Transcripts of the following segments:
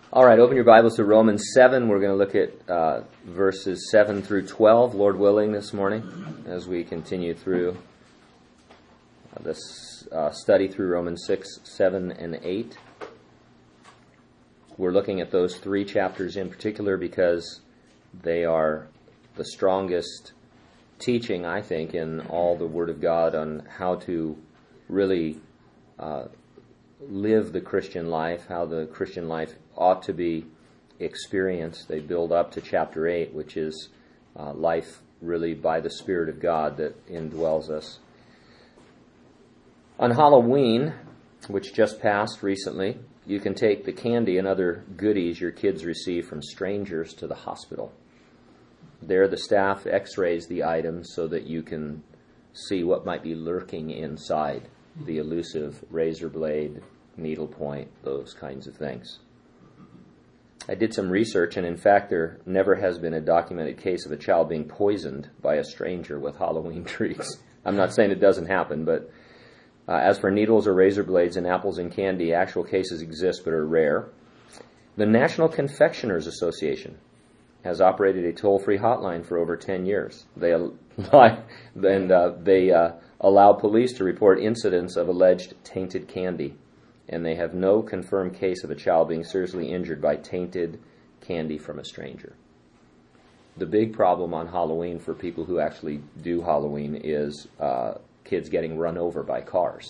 All right, open your Bibles to Romans 7. We're going to look at verses 7 through 12, Lord willing, this morning, as we continue through this study through Romans 6, 7, and 8. We're looking at those three chapters in particular because they are the strongest teaching, I think, in all the Word of God on how to really live the Christian life, how the Christian life ought to be experienced. They build up to chapter 8, which is life really by the Spirit of God that indwells us. On Halloween, which just passed recently, you can take the candy and other goodies your kids receive from strangers to the hospital. There the staff x-rays the items so that you can see what might be lurking inside, the elusive razor blade, needle point, those kinds of things. I did some research, and in fact there never has been a documented case of a child being poisoned by a stranger with Halloween treats. I'm not saying it doesn't happen, but as for needles or razor blades and apples and candy, actual cases exist but are rare. The National Confectioners Association has operated a toll-free hotline for over 10 years. They allow police to report incidents of alleged tainted candy, and they have no confirmed case of a child being seriously injured by tainted candy from a stranger. The big problem on Halloween for people who actually do Halloween is kids getting run over by cars.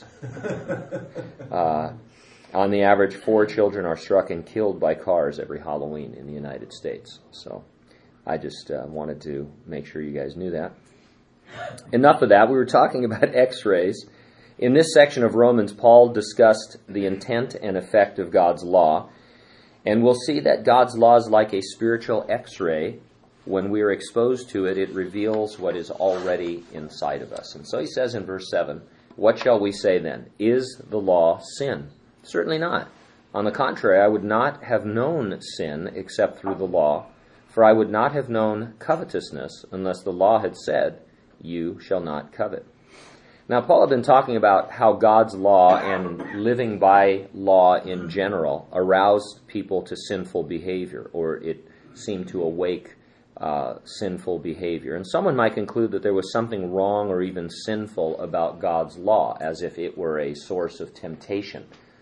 On the average, 4 children are struck and killed by cars every Halloween in the United States. So I just wanted to make sure you guys knew that. Enough of that. We were talking about x-rays. In this section of Romans, Paul discussed the intent and effect of God's law. And we'll see that God's law is like a spiritual x-ray. When we are exposed to it, it reveals what is already inside of us. And so he says in verse 7, "What shall we say then? Is the law sin? Certainly not. On the contrary, I would not have known sin except through the law, for I would not have known covetousness unless the law had said, 'You shall not covet.'" Now, Paul had been talking about how God's law and living by law in general aroused people to sinful behavior, or it seemed to awake sinful behavior. And someone might conclude that there was something wrong or even sinful about God's law, as if it were a source of temptation.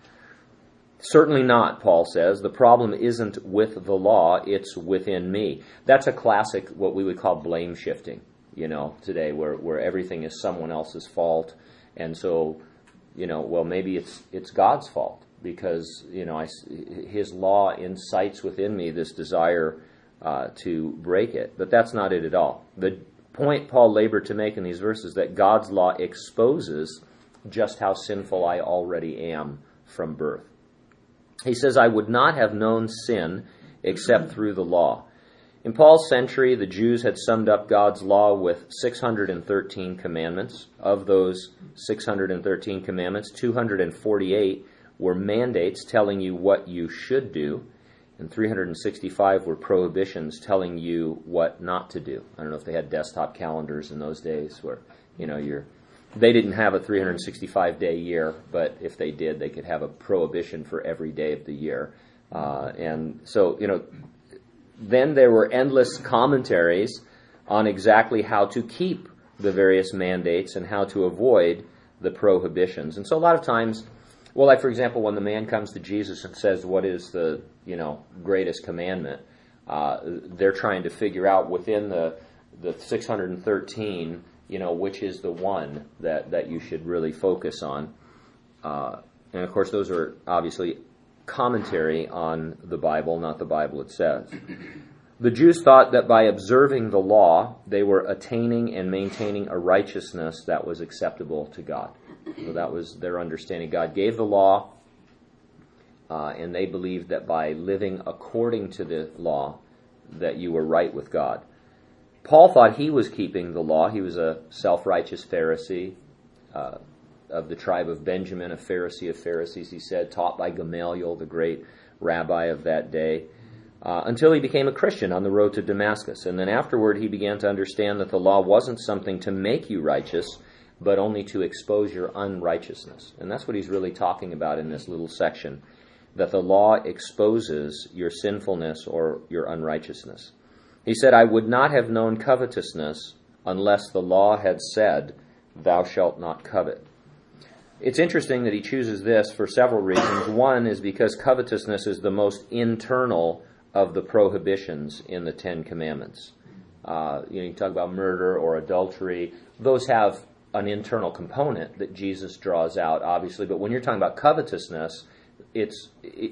Certainly not, Paul says. The problem isn't with the law, it's within me. That's a classic, what we would call blame shifting, today, where everything is someone else's fault. And so, maybe it's God's fault because, his law incites within me this desire to break it. But that's not it at all. The point Paul labored to make in these verses is that God's law exposes just how sinful I already am from birth. He says, "I would not have known sin except through the law." In Paul's century, the Jews had summed up God's law with 613 commandments. Of those 613 commandments, 248 were mandates telling you what you should do, and 365 were prohibitions telling you what not to do. I don't know if they had desktop calendars in those days where, they didn't have a 365-day year, but if they did, they could have a prohibition for every day of the year. And so, then there were endless commentaries on exactly how to keep the various mandates and how to avoid the prohibitions. And so a lot of times, like for example, when the man comes to Jesus and says, "What is the, greatest commandment?" They're trying to figure out within the 613, which is the one that you should really focus on. And of course, those are obviously commentary on the Bible, not the Bible it says. The Jews thought that by observing the law, they were attaining and maintaining a righteousness that was acceptable to God. So that was their understanding. God gave the law, and they believed that by living according to the law, that you were right with God. Paul thought he was keeping the law. He was a self-righteous Pharisee of the tribe of Benjamin, a Pharisee of Pharisees, he said, taught by Gamaliel, the great rabbi of that day, until he became a Christian on the road to Damascus. And then afterward, he began to understand that the law wasn't something to make you righteous, but only to expose your unrighteousness. And that's what he's really talking about in this little section. that the law exposes your sinfulness or your unrighteousness. He said, I would not have known covetousness unless the law had said, thou shalt not covet. It's interesting that he chooses this for several reasons. One is because covetousness is the most internal of the prohibitions in the Ten Commandments. You talk about murder or adultery. Those have an internal component that Jesus draws out, obviously. But when you're talking about covetousness, it's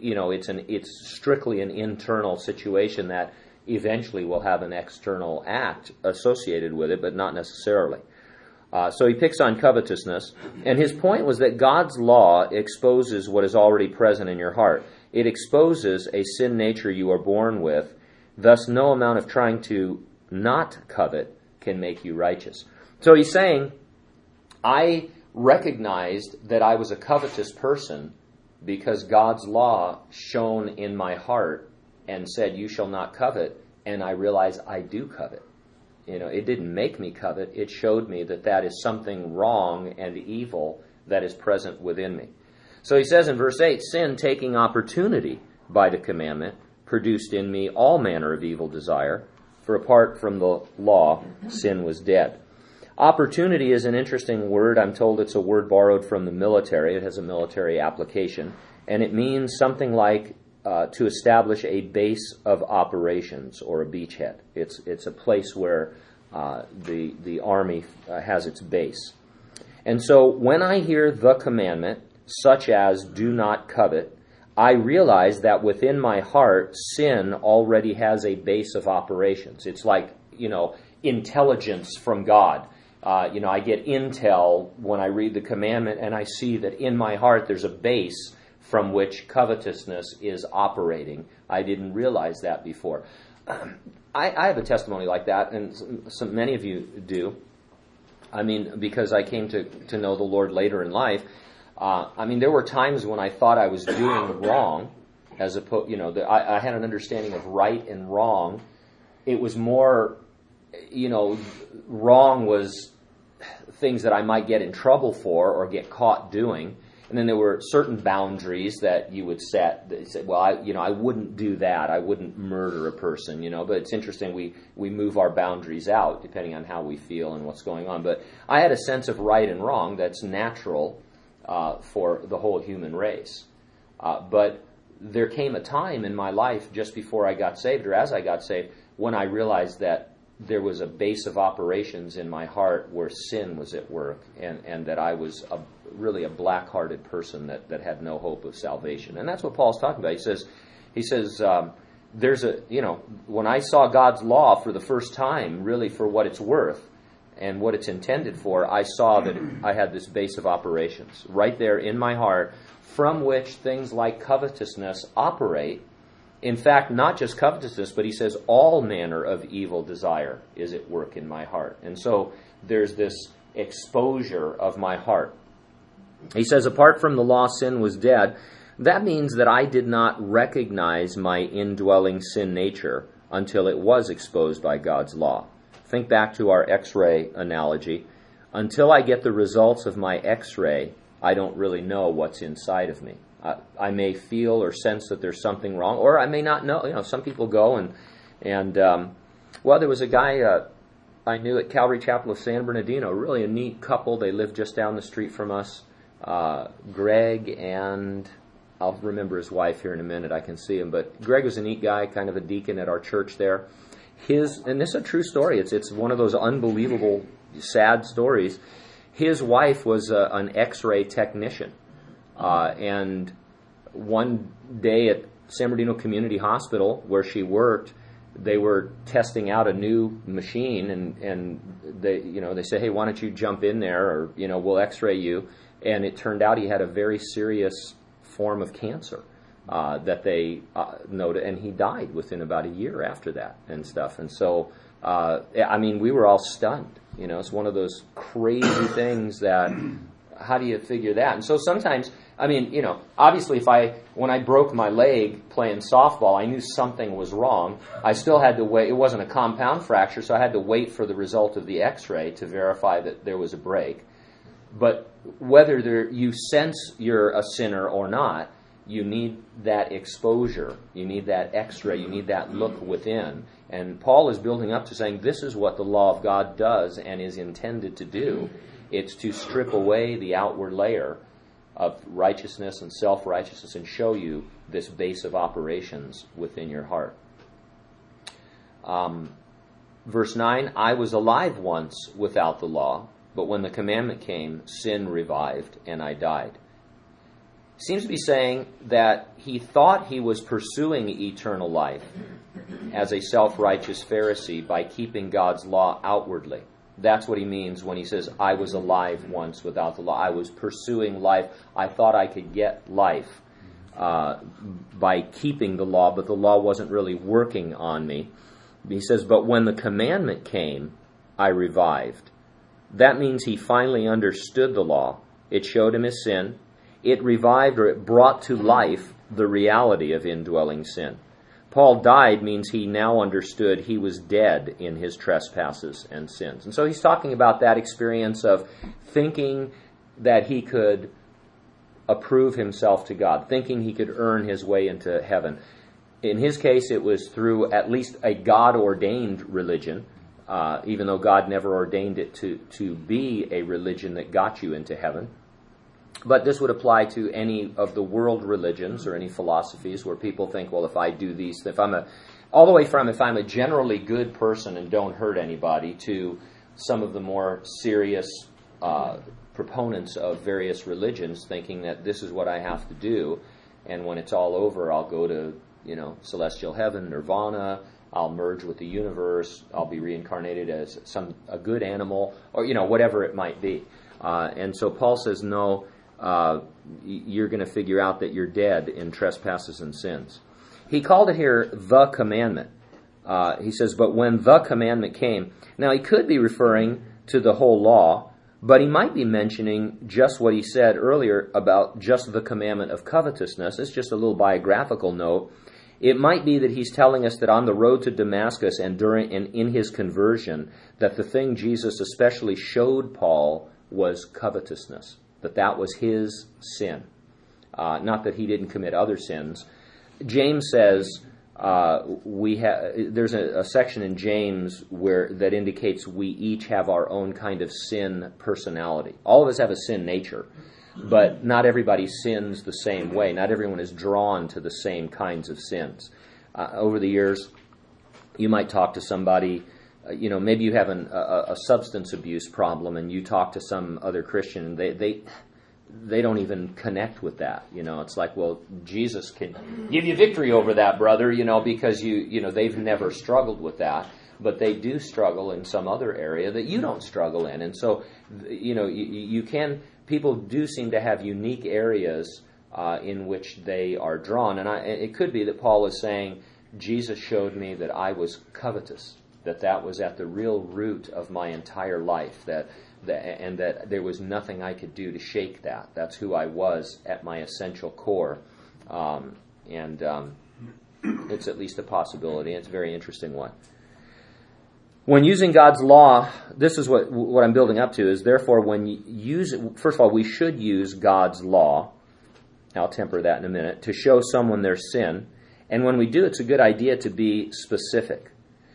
strictly an internal situation that eventually will have an external act associated with it, but not necessarily. So he picks on covetousness, and his point was that God's law exposes what is already present in your heart. It exposes a sin nature you are born with, thus no amount of trying to not covet can make you righteous. So he's saying, I recognized that I was a covetous person because God's law shone in my heart and said, you shall not covet, and I realized I do covet. It didn't make me covet. It showed me that that is something wrong and evil that is present within me. So he says in verse 8, sin, taking opportunity by the commandment, produced in me all manner of evil desire, for apart from the law, sin was dead. Opportunity is an interesting word. I'm told it's a word borrowed from the military. It has a military application, and it means something like to establish a base of operations or a beachhead. It's a place where the Army has its base. And so when I hear the commandment, such as do not covet, I realize that within my heart, sin already has a base of operations. It's like, intelligence from God. I get intel when I read the commandment, and I see that in my heart there's a base from which covetousness is operating. I didn't realize that before. I have a testimony like that, and many of you do. Because I came to know the Lord later in life. There were times when I thought I was doing wrong, as opposed, I had an understanding of right and wrong. It was more, wrong was things that I might get in trouble for or get caught doing. And then there were certain boundaries that you would set. That you said, well, I wouldn't do that. I wouldn't murder a person, But it's interesting. We move our boundaries out depending on how we feel and what's going on. But I had a sense of right and wrong that's natural for the whole human race. But there came a time in my life just before I got saved, or as I got saved, when I realized that there was a base of operations in my heart where sin was at work, and that I was really a black-hearted person that had no hope of salvation. And that's what Paul's talking about. He says, when I saw God's law for the first time, really for what it's worth and what it's intended for, I saw that I had this base of operations right there in my heart, from which things like covetousness operate. In fact, not just covetousness, but he says all manner of evil desire is at work in my heart. And so there's this exposure of my heart. He says, apart from the law, sin was dead. That means that I did not recognize my indwelling sin nature until it was exposed by God's law. Think back to our X-ray analogy. Until I get the results of my X-ray, I don't really know what's inside of me. I may feel or sense that there's something wrong, or I may not know. Some people go and there was a guy I knew at Calvary Chapel of San Bernardino, really a neat couple. They lived just down the street from us. Greg and I'll remember his wife here in a minute. I can see him, but Greg was a neat guy, kind of a deacon at our church there. And this is a true story. It's one of those unbelievable, sad stories. His wife was an X-ray technician. And one day at San Bernardino Community Hospital, where she worked, they were testing out a new machine, and they said, hey, why don't you jump in there, or we'll X-ray you. And it turned out he had a very serious form of cancer that they noted, and he died within about a year after that and stuff. And so, we were all stunned. It's one of those crazy things that, how do you figure that? And so sometimes, obviously when I broke my leg playing softball, I knew something was wrong. I still had to wait. It wasn't a compound fracture, so I had to wait for the result of the X-ray to verify that there was a break. But whether you sense you're a sinner or not, I think you need that exposure. You need that extra. You need that look within. And Paul is building up to saying this is what the law of God does and is intended to do. It's to strip away the outward layer of righteousness and self-righteousness and show you this base of operations within your heart. Verse 9, I was alive once without the law, but when the commandment came, sin revived, and I died. Seems to be saying that he thought he was pursuing eternal life as a self-righteous Pharisee by keeping God's law outwardly. That's what he means when he says, I was alive once without the law. I was pursuing life. I thought I could get life by keeping the law, but the law wasn't really working on me. He says, but when the commandment came, I revived. That means he finally understood the law. It showed him his sin. It revived, or it brought to life the reality of indwelling sin. Paul died means he now understood he was dead in his trespasses and sins. And so he's talking about that experience of thinking that he could approve himself to God, thinking he could earn his way into heaven. In his case, it was through at least a God-ordained religion, even though God never ordained it to be a religion that got you into heaven. But this would apply to any of the world religions or any philosophies where people think, well, if I do these, if I'm a generally good person and don't hurt anybody, to some of the more serious proponents of various religions thinking that this is what I have to do, and when it's all over, I'll go to, celestial heaven, nirvana, I'll merge with the universe, I'll be reincarnated as a good animal, or, whatever it might be. And so Paul says, no, you're going to figure out that you're dead in trespasses and sins. He called it here the commandment. He says, but when the commandment came. Now, he could be referring to the whole law, but he might be mentioning just what he said earlier about just the commandment of covetousness. It's just a little biographical note. It might be that he's telling us that on the road to Damascus and in his conversion, that the thing Jesus especially showed Paul was covetousness. That was his sin. Not that he didn't commit other sins. James says there's a section in James that indicates we each have our own kind of sin personality. All of us have a sin nature, but not everybody sins the same way. Not everyone is drawn to the same kinds of sins. Over the years, you might talk to somebody. Maybe you have a substance abuse problem, and you talk to some other Christian, and they don't even connect with that. It's like, well, Jesus can give you victory over that, brother, because they've never struggled with that, but they do struggle in some other area that you don't struggle in. And so, people do seem to have unique areas in which they are drawn. And it could be that Paul is saying, Jesus showed me that I was covetous, that was at the real root of my entire life, and that there was nothing I could do to shake that. That's who I was at my essential core. It's at least a possibility. It's a very interesting one. When using God's law, this is what I'm building up to, is therefore when you use it, first of all, we should use God's law, I'll temper that in a minute, to show someone their sin. And when we do, it's a good idea to be specific.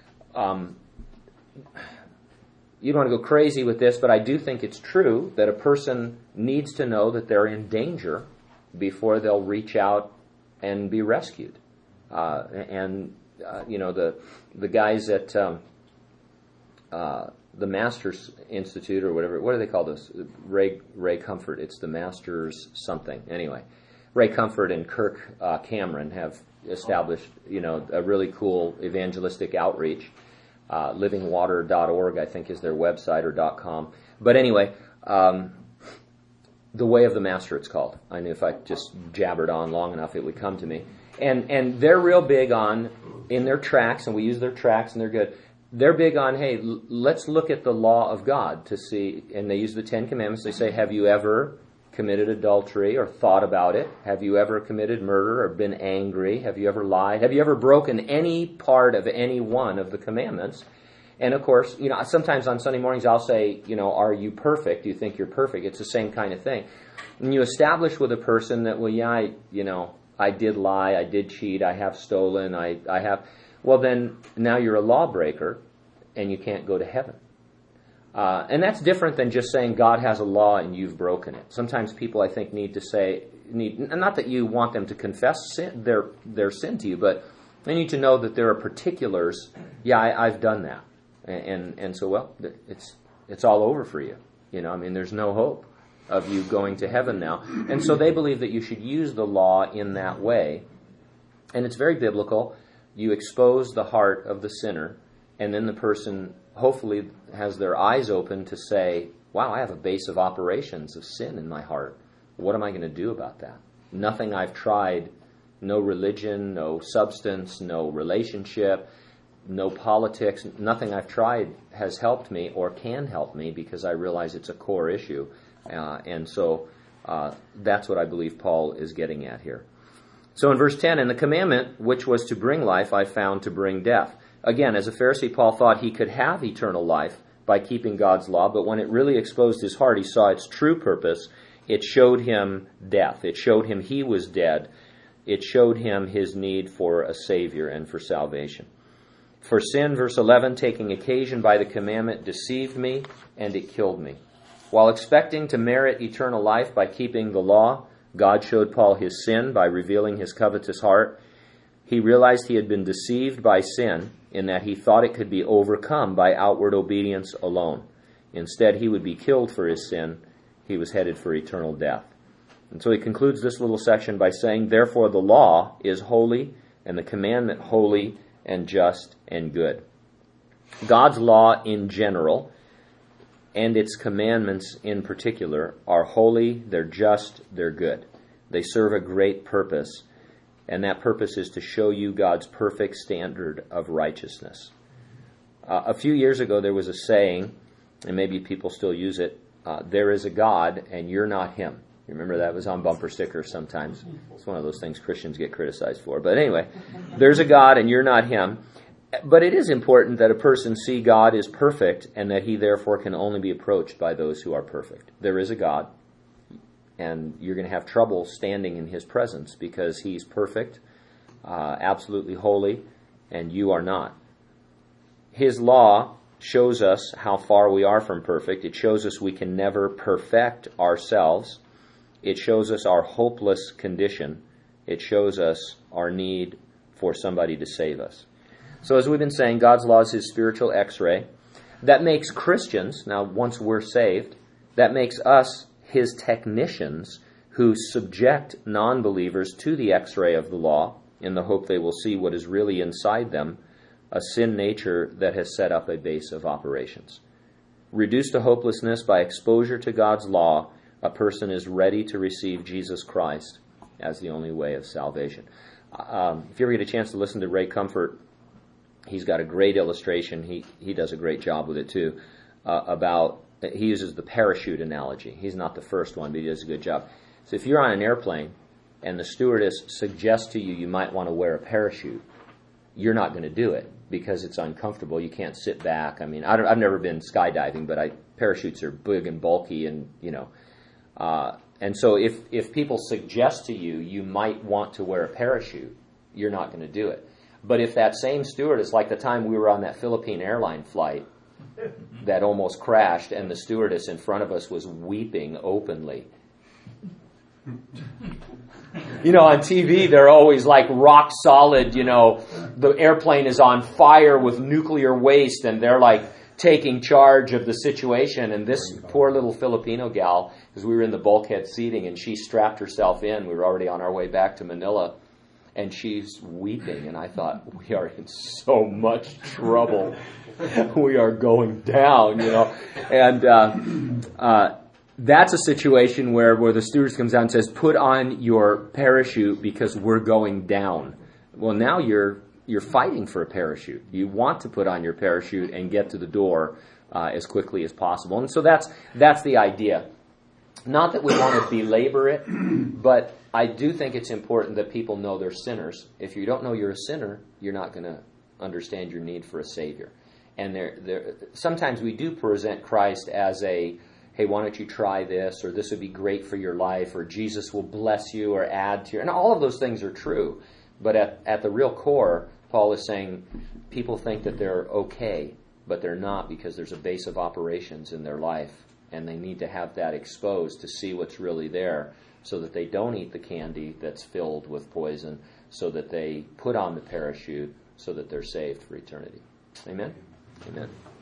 You don't want to go crazy with this, but I do think it's true that a person needs to know that they're in danger before they'll reach out and be rescued. The guys at the Masters Institute or whatever, what do they call this? Ray Comfort. It's the Masters something. Anyway, Ray Comfort and Kirk Cameron have established, a really cool evangelistic outreach. Livingwater.org, I think, is their website, or .com. But anyway, The Way of the Master, it's called. I knew if I just jabbered on long enough, it would come to me. And they're real big on, in their tracts, and we use their tracts, and they're good. They're big on, hey, let's look at the law of God to see, and they use the Ten Commandments. They say, have you ever committed adultery or thought about it? Have you ever committed murder or been angry? Have you ever lied? Have you ever broken any part of any one of the commandments? And of course, sometimes on Sunday mornings I'll say, are you perfect? Do you think you're perfect? It's the same kind of thing. And you establish with a person that, well, yeah, I did lie, I did cheat, I have stolen, I have... Well, then now you're a lawbreaker and you can't go to heaven. And that's different than just saying God has a law and you've broken it. Sometimes people, I think, need to say, not that you want them to confess their sin to you, but they need to know that there are particulars. Yeah, I've done that. And so, well, it's all over for you. There's no hope of you going to heaven now. And so they believe that you should use the law in that way. And it's very biblical. You expose the heart of the sinner, and then the person hopefully has their eyes open to say, wow, I have a base of operations of sin in my heart. What am I going to do about that? Nothing I've tried, no religion, no substance, no relationship, no politics, nothing I've tried has helped me or can help me because I realize it's a core issue. And so that's what I believe Paul is getting at here. So in verse 10, and the commandment which was to bring life I found to bring death. Again, as a Pharisee, Paul thought he could have eternal life by keeping God's law, but when it really exposed his heart, he saw its true purpose. It showed him death. It showed him he was dead. It showed him his need for a Savior and for salvation. For sin, verse 11, taking occasion by the commandment, deceived me, and it killed me. While expecting to merit eternal life by keeping the law, God showed Paul his sin by revealing his covetous heart. He realized he had been deceived by sin in that he thought it could be overcome by outward obedience alone. Instead, he would be killed for his sin. He was headed for eternal death. And so he concludes this little section by saying, therefore the law is holy, and the commandment holy and just and good. God's law in general and its commandments in particular are holy, they're just, they're good. They serve a great purpose, and that purpose is to show you God's perfect standard of righteousness. A few years ago there was a saying, and maybe people still use it, there is a God and you're not him. You remember that was on bumper stickers sometimes. It's one of those things Christians get criticized for. But anyway, there's a God and you're not him. But it is important that a person see God is perfect and that he therefore can only be approached by those who are perfect. There is a God, and you're going to have trouble standing in his presence because he's perfect, absolutely holy, and you are not. His law shows us how far we are from perfect. It shows us we can never perfect ourselves. It shows us our hopeless condition. It shows us our need for somebody to save us. So as we've been saying, God's law is his spiritual x-ray. That makes Christians, now once we're saved, that makes us his technicians who subject non-believers to the x-ray of the law in the hope they will see what is really inside them, a sin nature that has set up a base of operations. Reduced to hopelessness by exposure to God's law, a person is ready to receive Jesus Christ as the only way of salvation. If you ever get a chance to listen to Ray Comfort, he's got a great illustration. He does a great job with it too. He uses the parachute analogy. He's not the first one, but he does a good job. So if you're on an airplane and the stewardess suggests to you you might want to wear a parachute, you're not going to do it because it's uncomfortable. You can't sit back. I mean, I've never been skydiving, but parachutes are big and bulky, and and so if people suggest to you you might want to wear a parachute, you're not going to do it. But if that same stewardess, like the time we were on that Philippine airline flight that almost crashed, and the stewardess in front of us was weeping openly. On TV, they're always like rock solid, the airplane is on fire with nuclear waste, and they're like taking charge of the situation. And this poor little Filipino gal, because we were in the bulkhead seating, and she strapped herself in. We were already on our way back to Manila. And she's weeping, and I thought, we are in so much trouble. We are going down, And that's a situation where the stewardess comes out and says, put on your parachute because we're going down. Well, now you're fighting for a parachute. You want to put on your parachute and get to the door as quickly as possible. And so that's the idea. Not that we want to belabor it, but I do think it's important that people know they're sinners. If you don't know you're a sinner, you're not going to understand your need for a Savior. And sometimes we do present Christ as hey, why don't you try this, or this would be great for your life, or Jesus will bless you or add to your... And all of those things are true. But at the real core, Paul is saying people think that they're okay, but they're not, because there's a base of operations in their life, and they need to have that exposed to see what's really there, so that they don't eat the candy that's filled with poison, so that they put on the parachute, so that they're saved for eternity. Amen? Amen.